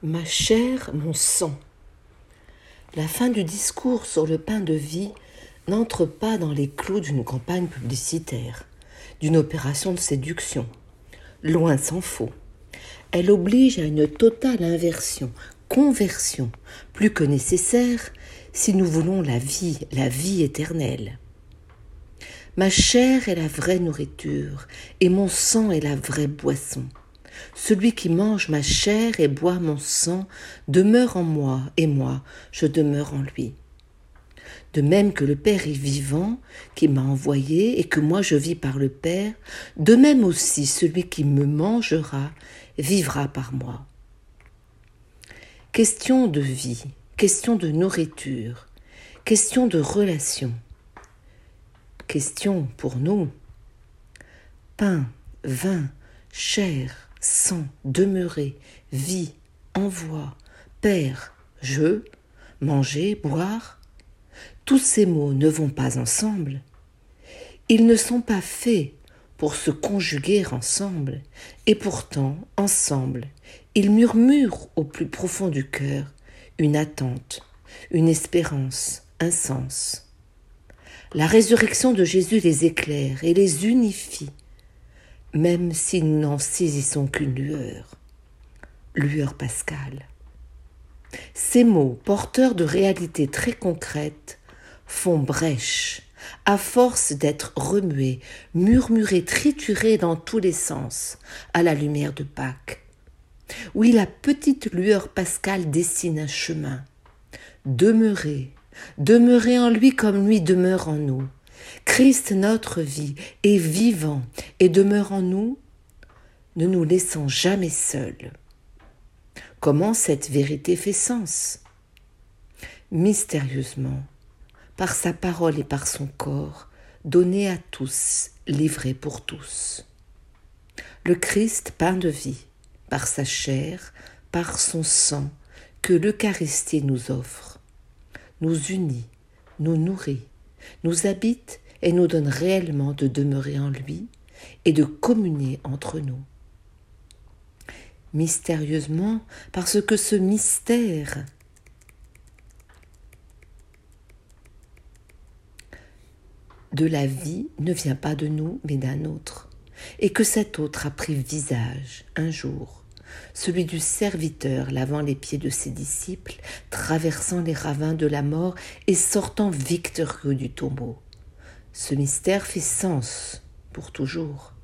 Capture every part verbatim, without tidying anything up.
Ma chair, mon sang. La fin du discours sur le pain de vie n'entre pas dans les clous d'une campagne publicitaire, d'une opération de séduction. Loin s'en faut. Elle oblige à une totale inversion, conversion, plus que nécessaire si nous voulons la vie, la vie éternelle. Ma chair est la vraie nourriture et mon sang est la vraie boisson. Celui qui mange ma chair et boit mon sang demeure en moi et moi, je demeure en lui. De même que le Père est vivant, qui m'a envoyé et que moi je vis par le Père, de même aussi celui qui me mangera vivra par moi. Question de vie, question de nourriture, question de relation. Question pour nous. Pain, vin, chair, sang, demeurer, vie, envoi, père, je, manger, boire. Tous ces mots ne vont pas ensemble. Ils ne sont pas faits pour se conjuguer ensemble, et pourtant, ensemble, ils murmurent au plus profond du cœur une attente, une espérance, un sens. La résurrection de Jésus les éclaire et les unifie, même si nous n'en saisissons qu'une lueur, lueur pascale. Ces mots, porteurs de réalités très concrètes, font brèche, à force d'être remués, murmurés, triturés dans tous les sens, à la lumière de Pâques. Oui, la petite lueur pascale dessine un chemin. Demeurez, demeurez en lui comme lui demeure en nous. Christ, notre vie, est vivant et demeure en nous, ne nous laissant jamais seuls. Comment cette vérité fait sens ? Mystérieusement, par sa parole et par son corps, donné à tous, livré pour tous. Le Christ, pain de vie, par sa chair, par son sang, que l'Eucharistie nous offre, nous unit, nous nourrit, nous habite et nous donne réellement de demeurer en lui et de communier entre nous. Mystérieusement, parce que ce mystère de la vie ne vient pas de nous, mais d'un autre, et que cet autre a pris visage un jour, celui du serviteur lavant les pieds de ses disciples, traversant les ravins de la mort et sortant victorieux du tombeau. Ce mystère fait sens pour toujours.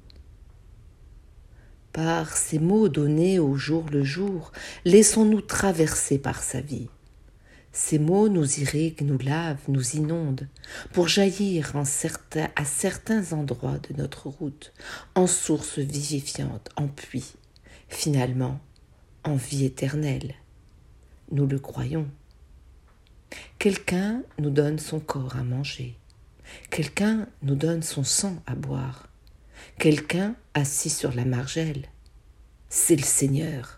Par ces mots donnés au jour le jour, laissons-nous traverser par sa vie. Ces mots nous irriguent, nous lavent, nous inondent, pour jaillir en certains, à certains endroits de notre route, en source vivifiante, en puits, finalement, en vie éternelle. Nous le croyons. Quelqu'un nous donne son corps à manger. Quelqu'un nous donne son sang à boire. Quelqu'un assis sur la margelle. C'est le Seigneur.